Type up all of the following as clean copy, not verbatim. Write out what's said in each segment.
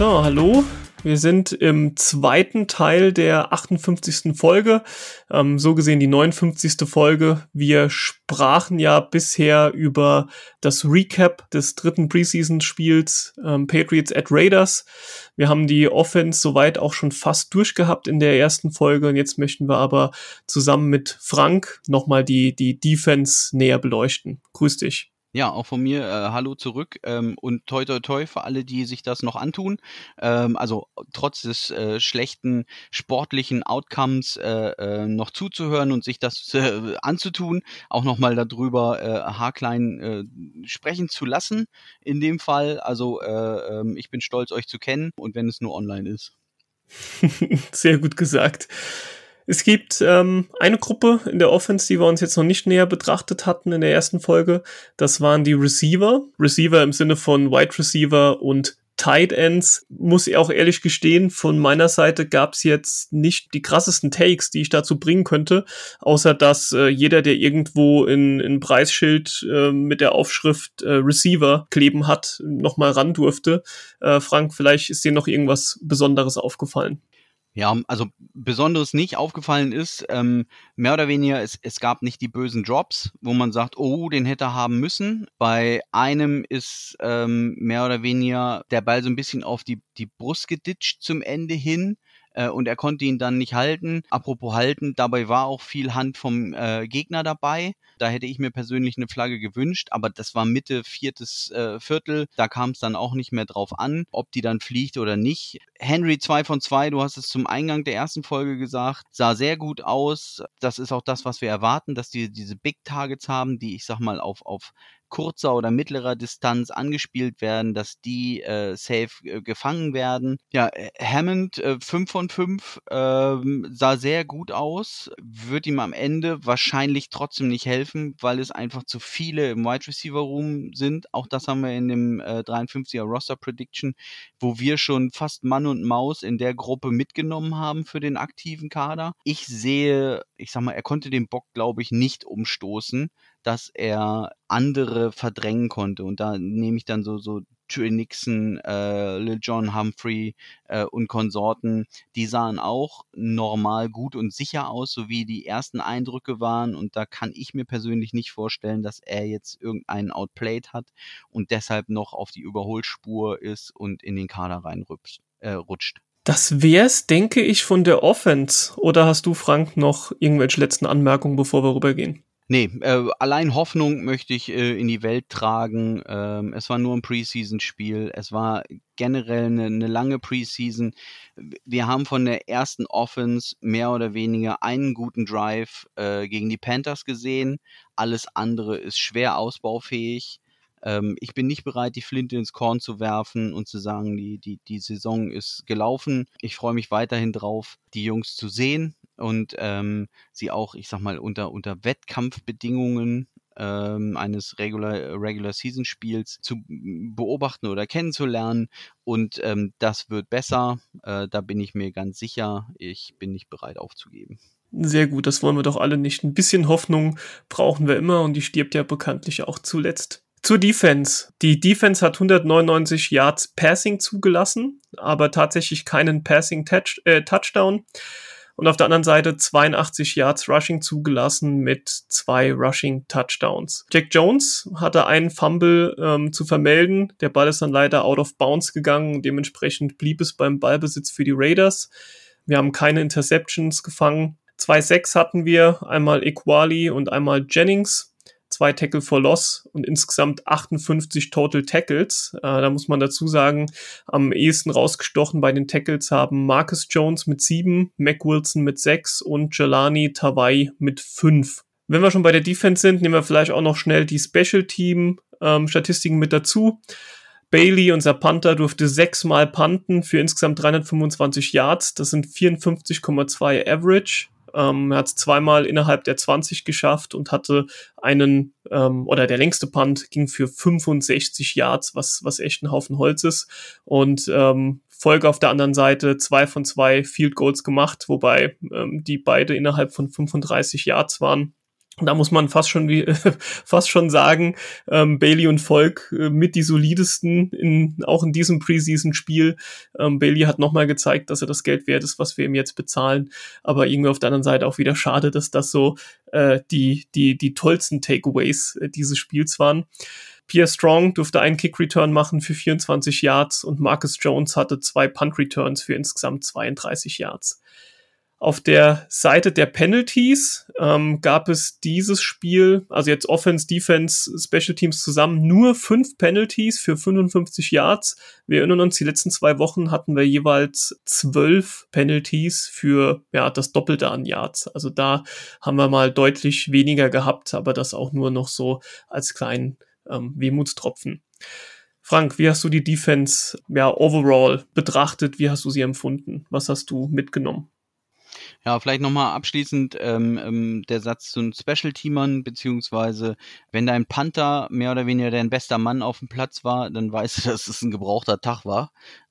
So, hallo. Wir sind im zweiten Teil der 58. Folge, so gesehen die 59. Folge. Wir sprachen ja bisher über das Recap des dritten Preseason-Spiels Patriots at Raiders. Wir haben die Offense soweit auch schon fast durchgehabt in der ersten Folge und jetzt möchten wir aber zusammen mit Frank nochmal die Defense näher beleuchten. Grüß dich. Ja, auch von mir hallo zurück und toi toi toi für alle, die sich das noch antun. Also trotz des schlechten sportlichen Outcomes noch zuzuhören und sich das anzutun, auch nochmal darüber haarklein sprechen zu lassen in dem Fall. Also ich bin stolz, euch zu kennen und wenn es nur online ist. Sehr gut gesagt. Es gibt eine Gruppe in der Offense, die wir uns jetzt noch nicht näher betrachtet hatten in der ersten Folge. Das waren die Receiver. Receiver im Sinne von Wide Receiver und Tight Ends. Muss ich auch ehrlich gestehen, von meiner Seite gab es jetzt nicht die krassesten Takes, die ich dazu bringen könnte, außer dass jeder, der irgendwo ein Preisschild mit der Aufschrift Receiver kleben hat, nochmal ran durfte. Frank, vielleicht ist dir noch irgendwas Besonderes aufgefallen. Ja, also Besonderes nicht aufgefallen ist, mehr oder weniger, es gab nicht die bösen Drops, wo man sagt, oh, den hätte er haben müssen. Bei einem ist mehr oder weniger der Ball so ein bisschen auf die Brust geditscht zum Ende hin. Und er konnte ihn dann nicht halten. Apropos halten, dabei war auch viel Hand vom Gegner dabei. Da hätte ich mir persönlich eine Flagge gewünscht, aber das war Mitte viertes Viertel. Da kam es dann auch nicht mehr drauf an, ob die dann fliegt oder nicht. Henry 2 von 2, du hast es zum Eingang der ersten Folge gesagt, sah sehr gut aus. Das ist auch das, was wir erwarten, dass die diese Big Targets haben, die ich sag mal auf kurzer oder mittlerer Distanz angespielt werden, dass die safe gefangen werden. Ja, Hammond 5 von 5 sah sehr gut aus, wird ihm am Ende wahrscheinlich trotzdem nicht helfen, weil es einfach zu viele im Wide Receiver Room sind. Auch das haben wir in dem 53er Roster Prediction, wo wir schon fast Mann und Maus in der Gruppe mitgenommen haben für den aktiven Kader. Ich sehe, ich sag mal, er konnte den Bock, glaube ich, nicht umstoßen, dass er andere verdrängen konnte. Und da nehme ich dann so Trey Nixon, Lil John Humphrey und Konsorten, die sahen auch normal gut und sicher aus, so wie die ersten Eindrücke waren. Und da kann ich mir persönlich nicht vorstellen, dass er jetzt irgendeinen outplayed hat und deshalb noch auf die Überholspur ist und in den Kader reinrutscht. Das wär's, denke ich, von der Offense. Oder hast du, Frank, noch irgendwelche letzten Anmerkungen, bevor wir rübergehen? Nee, allein Hoffnung möchte ich in die Welt tragen. Es war nur ein Preseason-Spiel. Es war generell eine lange Preseason. Wir haben von der ersten Offense mehr oder weniger einen guten Drive gegen die Panthers gesehen. Alles andere ist schwer ausbaufähig. Ich bin nicht bereit, die Flinte ins Korn zu werfen und zu sagen, die Saison ist gelaufen. Ich freue mich weiterhin drauf, die Jungs zu sehen und sie auch, ich sag mal, unter Wettkampfbedingungen eines Regular-Season-Spiels zu beobachten oder kennenzulernen. Und das wird besser. Da bin ich mir ganz sicher. Ich bin nicht bereit aufzugeben. Sehr gut, das wollen wir doch alle nicht. Ein bisschen Hoffnung brauchen wir immer und die stirbt ja bekanntlich auch zuletzt. Zur Defense. Die Defense hat 199 Yards Passing zugelassen, aber tatsächlich keinen Passing-Touchdown. Und auf der anderen Seite 82 Yards Rushing zugelassen mit 2 Rushing-Touchdowns. Jack Jones hatte einen Fumble zu vermelden. Der Ball ist dann leider out of bounds gegangen. Dementsprechend blieb es beim Ballbesitz für die Raiders. Wir haben keine Interceptions gefangen. 2 Sacks hatten wir, einmal Equali und einmal Jennings. 2 Tackle for Loss und insgesamt 58 Total Tackles. Da muss man dazu sagen, am ehesten rausgestochen bei den Tackles haben Marcus Jones mit 7, Mac Wilson mit 6 und Jelani Tavai mit 5. Wenn wir schon bei der Defense sind, nehmen wir vielleicht auch noch schnell die Special Team Statistiken mit dazu. Bailey, unser Punter, durfte 6-mal punten für insgesamt 325 Yards. Das sind 54,2 Average. Er hat es 2-mal innerhalb der 20 geschafft und hatte der längste Punt ging für 65 Yards, was echt ein Haufen Holz ist. Und Folge auf der anderen Seite 2 von 2 Field Goals gemacht, wobei die beide innerhalb von 35 Yards waren. Da muss man fast schon sagen, Bailey und Volk mit die solidesten auch in diesem Preseason-Spiel. Bailey hat nochmal gezeigt, dass er das Geld wert ist, was wir ihm jetzt bezahlen. Aber irgendwie auf der anderen Seite auch wieder schade, dass das so die tollsten Takeaways dieses Spiels waren. Pierre Strong durfte einen Kick-Return machen für 24 Yards und Marcus Jones hatte 2 Punt-Returns für insgesamt 32 Yards. Auf der Seite der Penalties gab es dieses Spiel, also jetzt Offense, Defense, Special Teams zusammen, nur 5 Penalties für 55 Yards. Wir erinnern uns, die letzten 2 Wochen hatten wir jeweils 12 Penalties für das Doppelte an Yards. Also da haben wir mal deutlich weniger gehabt, aber das auch nur noch so als kleinen Wehmutstropfen. Frank, wie hast du die Defense overall betrachtet? Wie hast du sie empfunden? Was hast du mitgenommen? Ja, vielleicht nochmal abschließend der Satz zu den Special-Teamern, beziehungsweise wenn dein Panther mehr oder weniger dein bester Mann auf dem Platz war, dann weißt du, dass es ein gebrauchter Tag war.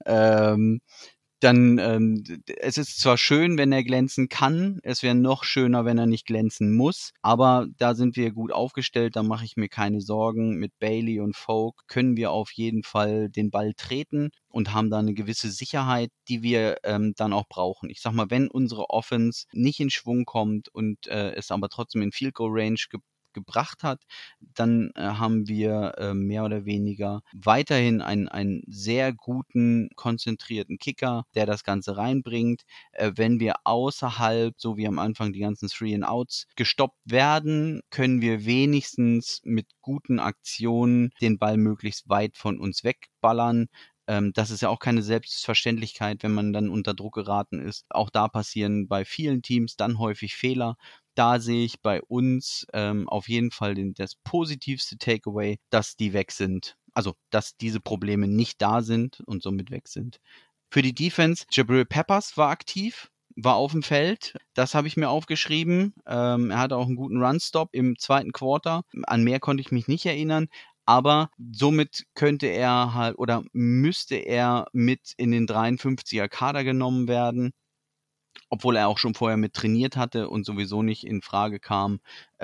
Es ist zwar schön, wenn er glänzen kann, es wäre noch schöner, wenn er nicht glänzen muss, aber da sind wir gut aufgestellt, da mache ich mir keine Sorgen. Mit Bailey und Folk können wir auf jeden Fall den Ball treten und haben da eine gewisse Sicherheit, die wir dann auch brauchen. Ich sag mal, wenn unsere Offense nicht in Schwung kommt und es aber trotzdem in Field Goal Range gebracht hat, dann haben wir mehr oder weniger weiterhin einen sehr guten, konzentrierten Kicker, der das Ganze reinbringt. Wenn wir außerhalb, so wie am Anfang die ganzen 3-and-Outs, gestoppt werden, können wir wenigstens mit guten Aktionen den Ball möglichst weit von uns wegballern. Das ist ja auch keine Selbstverständlichkeit, wenn man dann unter Druck geraten ist. Auch da passieren bei vielen Teams dann häufig Fehler. Da sehe ich bei uns auf jeden Fall das positivste Takeaway, dass die weg sind. Also, dass diese Probleme nicht da sind und somit weg sind. Für die Defense, Jabril Peppers war aktiv, war auf dem Feld. Das habe ich mir aufgeschrieben. Er hatte auch einen guten Run-Stop im zweiten Quarter. An mehr konnte ich mich nicht erinnern. Aber somit könnte er halt oder müsste er mit in den 53er Kader genommen werden, obwohl er auch schon vorher mit trainiert hatte und sowieso nicht in Frage kam,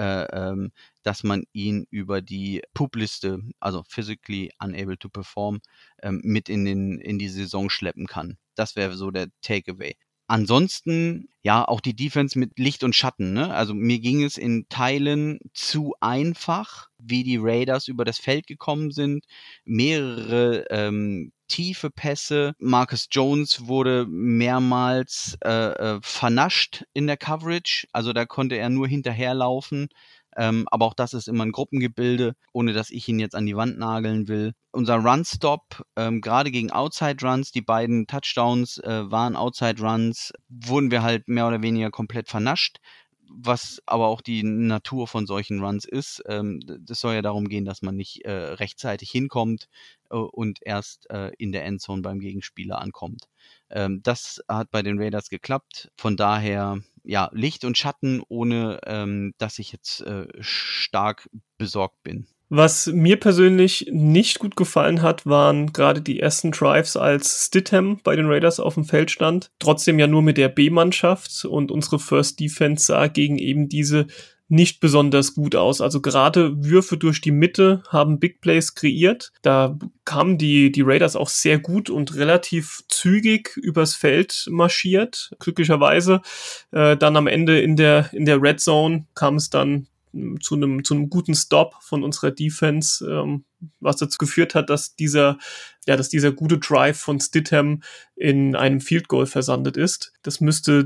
dass man ihn über die PUP-Liste, also Physically Unable to Perform, mit in die Saison schleppen kann. Das wäre so der Takeaway. Ansonsten, ja, auch die Defense mit Licht und Schatten, ne? Also mir ging es in Teilen zu einfach, wie die Raiders über das Feld gekommen sind. Mehrere tiefe Pässe. Marcus Jones wurde mehrmals vernascht in der Coverage. Also da konnte er nur hinterherlaufen. Aber auch das ist immer ein Gruppengebilde, ohne dass ich ihn jetzt an die Wand nageln will. Unser Run-Stop, gerade gegen Outside-Runs, die beiden Touchdowns waren Outside-Runs, wurden wir halt mehr oder weniger komplett vernascht, was aber auch die Natur von solchen Runs ist. Das soll ja darum gehen, dass man nicht rechtzeitig hinkommt und erst in der Endzone beim Gegenspieler ankommt. Das hat bei den Raiders geklappt. Von daher, ja, Licht und Schatten, ohne dass ich jetzt stark besorgt bin. Was mir persönlich nicht gut gefallen hat, waren gerade die ersten Drives, als Stidham bei den Raiders auf dem Feld stand. Trotzdem ja nur mit der B-Mannschaft und unsere First Defense sah gegen eben diese nicht besonders gut aus. Also gerade Würfe durch die Mitte haben Big Plays kreiert. Da kamen die Raiders auch sehr gut und relativ zügig übers Feld marschiert. Glücklicherweise dann am Ende in der Red Zone kam es dann zu einem guten Stop von unserer Defense, was dazu geführt hat, dass dieser gute Drive von Stidham in einem Field Goal versandet ist. Das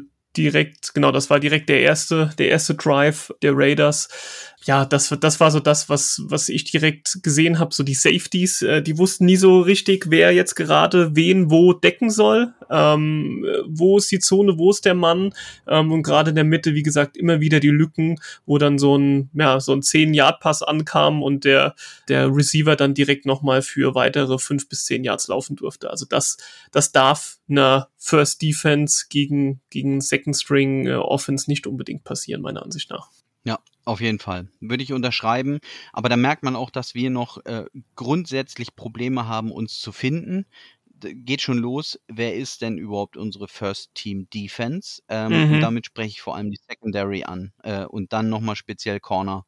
war direkt der erste Drive der Raiders. Ja, das war so das, was ich direkt gesehen habe. So die Safeties, die wussten nie so richtig, wer jetzt gerade wen wo decken soll. Wo ist die Zone, wo ist der Mann? Und gerade in der Mitte, wie gesagt, immer wieder die Lücken, wo dann so ein 10-Yard-Pass ankam und der Receiver dann direkt nochmal für weitere 5 bis 10 Yards laufen durfte. Also das darf einer First Defense gegen Second String Offense nicht unbedingt passieren, meiner Ansicht nach. Ja, auf jeden Fall. Würde ich unterschreiben. Aber da merkt man auch, dass wir noch grundsätzlich Probleme haben, uns zu finden. geht schon los, wer ist denn überhaupt unsere First Team Defense? Und damit spreche ich vor allem die Secondary an und dann nochmal speziell Corner.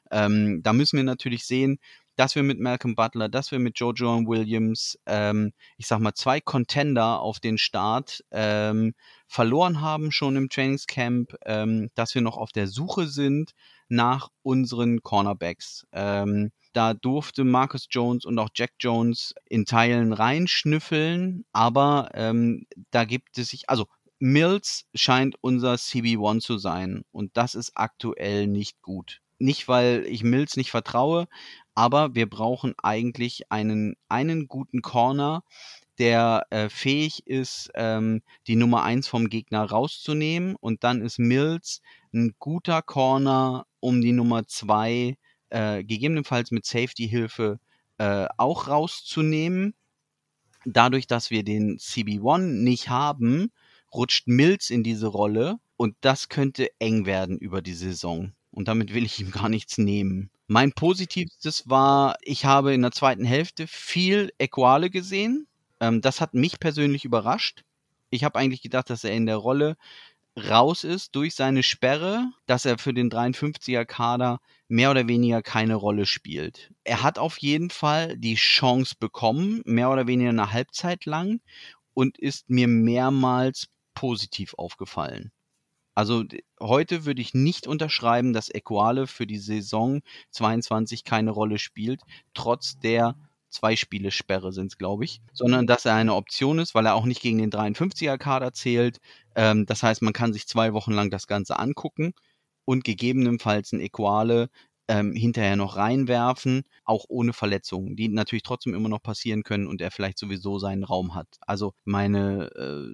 Da müssen wir natürlich sehen, dass wir mit Malcolm Butler, dass wir mit Jojo Williams, ich sag mal 2 Contender auf den Start verloren haben schon im Trainingscamp, dass wir noch auf der Suche sind nach unseren Cornerbacks. Da durfte Marcus Jones und auch Jack Jones in Teilen reinschnüffeln, aber da gibt es sich, also Mills scheint unser CB1 zu sein und das ist aktuell nicht gut. Nicht, weil ich Mills nicht vertraue, aber wir brauchen eigentlich einen guten Corner, der fähig ist, die Nummer 1 vom Gegner rauszunehmen und dann ist Mills ein guter Corner, um die Nummer 2 gegebenenfalls mit Safety-Hilfe auch rauszunehmen. Dadurch, dass wir den CB1 nicht haben, rutscht Mills in diese Rolle und das könnte eng werden über die Saison. Und damit will ich ihm gar nichts nehmen. Mein Positivstes war, ich habe in der zweiten Hälfte viel Equale gesehen. Das hat mich persönlich überrascht. Ich habe eigentlich gedacht, dass er in der Rolle raus ist durch seine Sperre, dass er für den 53er-Kader mehr oder weniger keine Rolle spielt. Er hat auf jeden Fall die Chance bekommen, mehr oder weniger eine Halbzeit lang und ist mir mehrmals positiv aufgefallen. Also heute würde ich nicht unterschreiben, dass Equale für die Saison 22 keine Rolle spielt, trotz der 2 Spiele Sperre sind es, glaube ich, sondern dass er eine Option ist, weil er auch nicht gegen den 53er-Kader zählt. Das heißt, man kann sich 2 Wochen lang das Ganze angucken und gegebenenfalls ein Equale hinterher noch reinwerfen, auch ohne Verletzungen, die natürlich trotzdem immer noch passieren können und er vielleicht sowieso seinen Raum hat. Also meine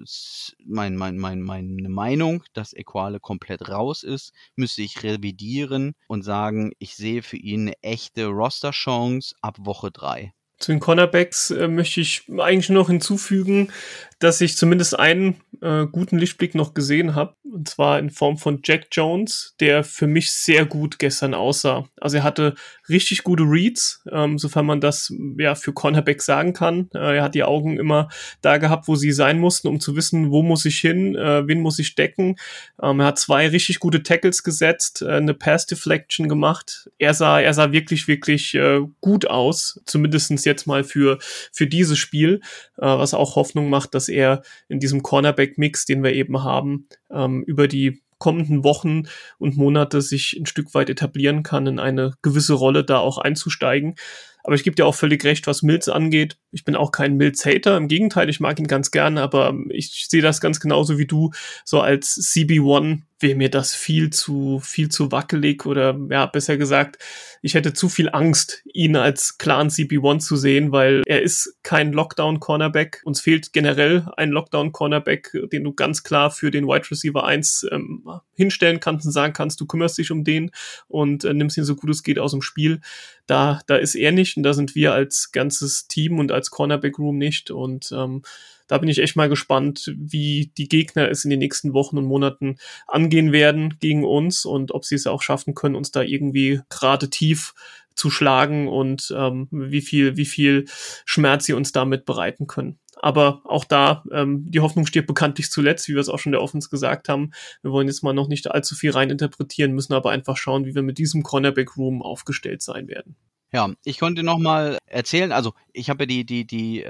Meinung, dass Equale komplett raus ist, müsste ich revidieren und sagen, ich sehe für ihn eine echte Roster-Chance ab Woche 3. Zu den Cornerbacks möchte ich eigentlich nur noch hinzufügen, dass ich zumindest einen guten Lichtblick noch gesehen habe. Und zwar in Form von Jack Jones, der für mich sehr gut gestern aussah. Also er hatte richtig gute Reads, sofern man das ja für Cornerback sagen kann. Er hat die Augen immer da gehabt, wo sie sein mussten, um zu wissen, wo muss ich hin, wen muss ich decken. Er hat 2 richtig gute Tackles gesetzt, eine Pass-Deflection gemacht. Er sah wirklich, wirklich gut aus, zumindestens jetzt mal für dieses Spiel, was auch Hoffnung macht, dass er in diesem Cornerback-Mix, den wir eben haben, über die kommenden Wochen und Monate sich ein Stück weit etablieren kann, in eine gewisse Rolle da auch einzusteigen. Aber ich gebe dir auch völlig recht, was Mills angeht. Ich bin auch kein Mills-Hater, im Gegenteil, ich mag ihn ganz gerne, aber ich sehe das ganz genauso wie du, so als CB1 wäre mir das viel zu wackelig oder ja, besser gesagt, ich hätte zu viel Angst, ihn als klaren CB1 zu sehen, weil er ist kein Lockdown-Cornerback. Uns fehlt generell ein Lockdown-Cornerback, den du ganz klar für den Wide Receiver 1 hinstellen kannst und sagen kannst, du kümmerst dich um den und nimmst ihn so gut es geht aus dem Spiel. Da ist er nicht und da sind wir als ganzes Team und als Cornerback-Room nicht und da bin ich echt mal gespannt, wie die Gegner es in den nächsten Wochen und Monaten angehen werden gegen uns und ob sie es auch schaffen können, uns da irgendwie gerade tief zu schlagen und wie viel Schmerz sie uns damit bereiten können. Aber auch da, die Hoffnung stirbt bekanntlich zuletzt, wie wir es auch schon der Offense gesagt haben. Wir wollen jetzt mal noch nicht allzu viel reininterpretieren, müssen aber einfach schauen, wie wir mit diesem Cornerback-Room aufgestellt sein werden. Ja, ich konnte noch mal erzählen, also ich habe ja die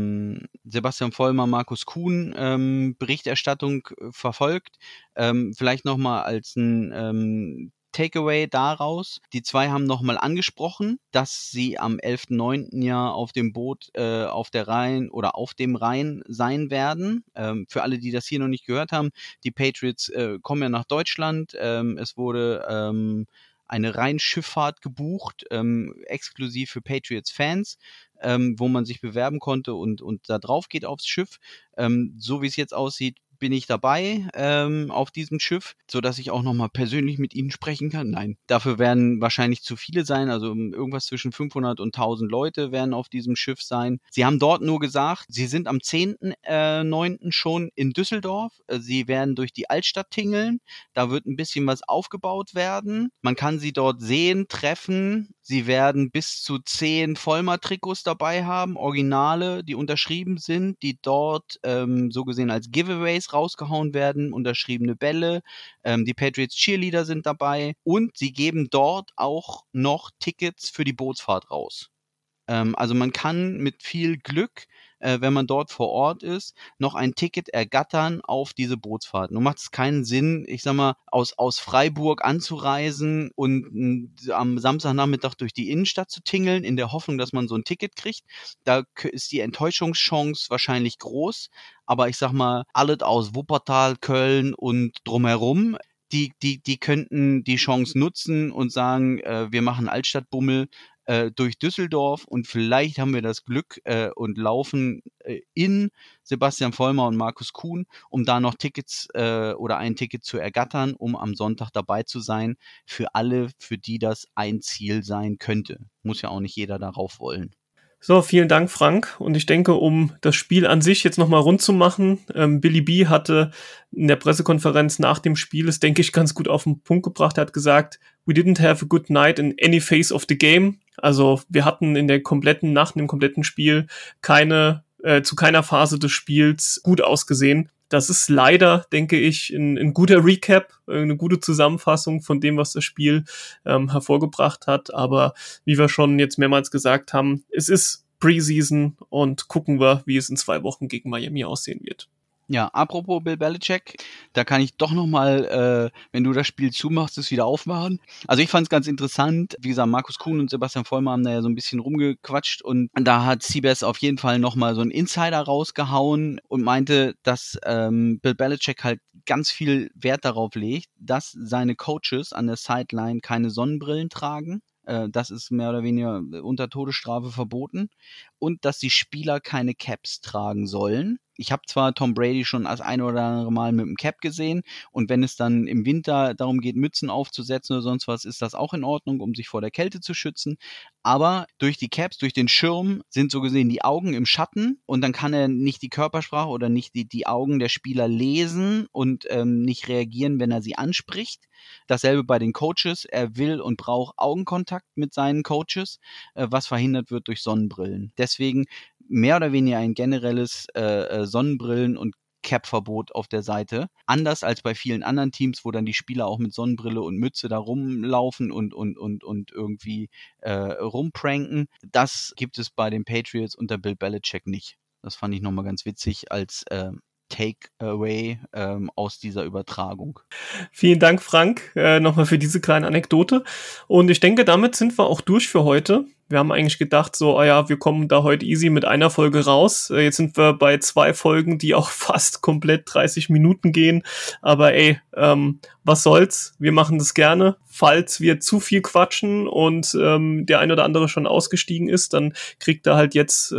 Sebastian Vollmer, Markus Kuhn Berichterstattung verfolgt. Vielleicht noch mal als ein Takeaway daraus. Die 2 haben noch mal angesprochen, dass sie am 11.9. ja auf dem Boot auf der Rhein oder auf dem Rhein sein werden. Für alle, die das hier noch nicht gehört haben, die Patriots kommen ja nach Deutschland. Es wurde eine Rheinschifffahrt gebucht, exklusiv für Patriots-Fans, wo man sich bewerben konnte und da drauf geht aufs Schiff. So wie es jetzt aussieht, bin ich dabei auf diesem Schiff, sodass ich auch nochmal persönlich mit Ihnen sprechen kann. Nein, dafür werden wahrscheinlich zu viele sein, also irgendwas zwischen 500 und 1000 Leute werden auf diesem Schiff sein. Sie haben dort nur gesagt, Sie sind am 10.9. schon in Düsseldorf. Sie werden durch die Altstadt tingeln. Da wird ein bisschen was aufgebaut werden. Man kann Sie dort sehen, treffen, Sie werden bis zu 10 Vollmer-Trikots dabei haben, Originale, die unterschrieben sind, die dort so gesehen als Giveaways rausgehauen werden, unterschriebene Bälle, die Patriots Cheerleader sind dabei und sie geben dort auch noch Tickets für die Bootsfahrt raus. Also man kann mit viel Glück, wenn man dort vor Ort ist, noch ein Ticket ergattern auf diese Bootsfahrt. Nun macht es keinen Sinn, ich sag mal, aus Freiburg anzureisen und am Samstagnachmittag durch die Innenstadt zu tingeln, in der Hoffnung, dass man so ein Ticket kriegt. Da ist die Enttäuschungschance wahrscheinlich groß. Aber ich sag mal, alles aus Wuppertal, Köln und drumherum, die könnten die Chance nutzen und sagen, wir machen Altstadtbummel durch Düsseldorf und vielleicht haben wir das Glück und laufen in Sebastian Vollmer und Markus Kuhn, um da noch Tickets oder ein Ticket zu ergattern, um am Sonntag dabei zu sein, für alle, für die das ein Ziel sein könnte. Muss ja auch nicht jeder darauf wollen. So, vielen Dank, Frank. Und ich denke, um das Spiel an sich jetzt nochmal rund zu machen, Billy B hatte in der Pressekonferenz nach dem Spiel es, denke ich, ganz gut auf den Punkt gebracht. Er hat gesagt, we didn't have a good night in any phase of the game. Also wir hatten in der kompletten Nacht, im kompletten Spiel zu keiner Phase des Spiels gut ausgesehen. Das ist leider, denke ich, ein guter Recap, eine gute Zusammenfassung von dem, was das Spiel hervorgebracht hat. Aber wie wir schon jetzt mehrmals gesagt haben, es ist Preseason und gucken wir, wie es in 2 Wochen gegen Miami aussehen wird. Ja, apropos Bill Belichick, da kann ich doch nochmal, wenn du das Spiel zumachst, es wieder aufmachen. Also ich fand es ganz interessant. Wie gesagt, Markus Kuhn und Sebastian Vollmer haben da ja so ein bisschen rumgequatscht und da hat Seabass auf jeden Fall nochmal so einen Insider rausgehauen und meinte, dass Bill Belichick halt ganz viel Wert darauf legt, dass seine Coaches an der Sideline keine Sonnenbrillen tragen. Das ist mehr oder weniger unter Todesstrafe verboten. Und dass die Spieler keine Caps tragen sollen. Ich habe zwar Tom Brady schon das ein oder andere Mal mit dem Cap gesehen und wenn es dann im Winter darum geht, Mützen aufzusetzen oder sonst was, ist das auch in Ordnung, um sich vor der Kälte zu schützen. Aber durch die Caps, durch den Schirm sind so gesehen die Augen im Schatten und dann kann er nicht die Körpersprache oder nicht die Augen der Spieler lesen und nicht reagieren, wenn er sie anspricht. Dasselbe bei den Coaches. Er will und braucht Augenkontakt mit seinen Coaches, was verhindert wird durch Sonnenbrillen. Deswegen mehr oder weniger ein generelles Sonnenbrillen- und Cap-Verbot auf der Seite. Anders als bei vielen anderen Teams, wo dann die Spieler auch mit Sonnenbrille und Mütze da rumlaufen und irgendwie rumpranken. Das gibt es bei den Patriots unter Bill Belichick nicht. Das fand ich nochmal ganz witzig als Takeaway aus dieser Übertragung. Vielen Dank, Frank, nochmal für diese kleine Anekdote. Und ich denke, damit sind wir auch durch für heute. Wir haben eigentlich gedacht, so, wir kommen da heute easy mit einer Folge raus. Jetzt sind wir bei 2 Folgen, die auch fast komplett 30 Minuten gehen. Aber was soll's? Wir machen das gerne. Falls wir zu viel quatschen und der ein oder andere schon ausgestiegen ist, dann kriegt er halt jetzt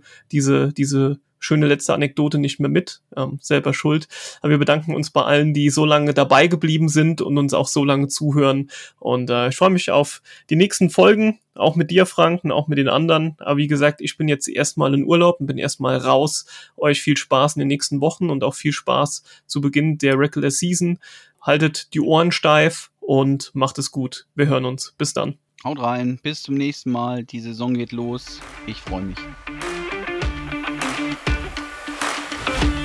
diese schöne letzte Anekdote nicht mehr mit, selber schuld. Aber wir bedanken uns bei allen, die so lange dabei geblieben sind und uns auch so lange zuhören. Und ich freue mich auf die nächsten Folgen, auch mit dir, Frank, und auch mit den anderen. Aber wie gesagt, ich bin jetzt erstmal in Urlaub und bin erstmal raus. Euch viel Spaß in den nächsten Wochen und auch viel Spaß zu Beginn der Regular Season. Haltet die Ohren steif und macht es gut. Wir hören uns. Bis dann. Haut rein. Bis zum nächsten Mal. Die Saison geht los. Ich freue mich.